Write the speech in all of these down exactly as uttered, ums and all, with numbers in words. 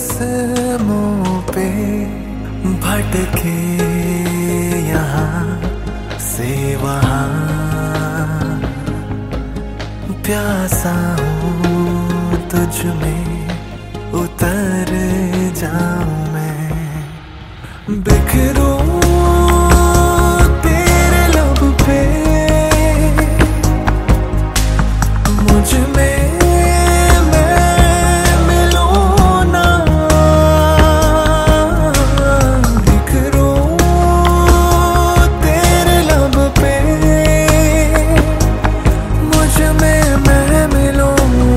रस्मों पे भटके यहाँ से वहाँ, प्यासा हूँ तुझ में उतर जाऊं मैं, बिखरूं तेरे लब पे, मुझ में मैं मिलूं ना, बिखरूं तेरे लब पे, मुझ में मैं मिलूं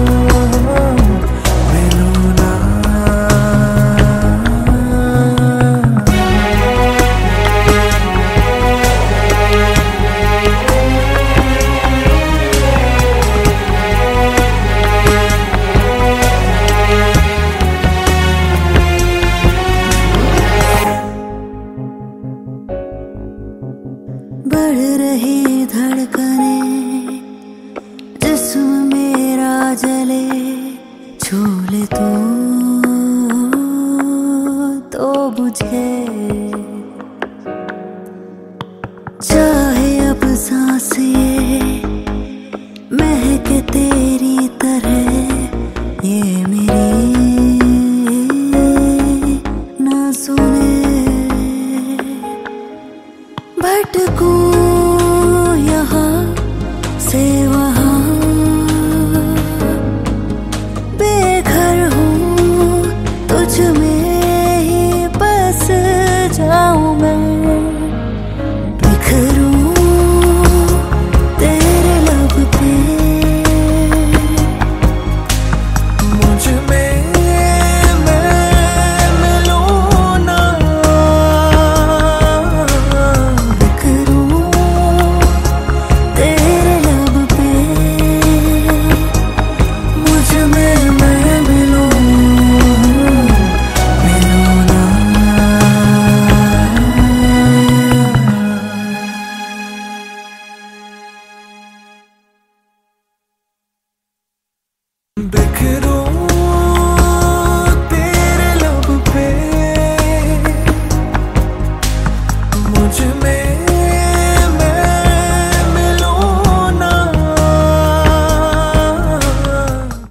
बढ़ रही धड़कने, जिस्म मेरा जले, छू ले तू तो बुझे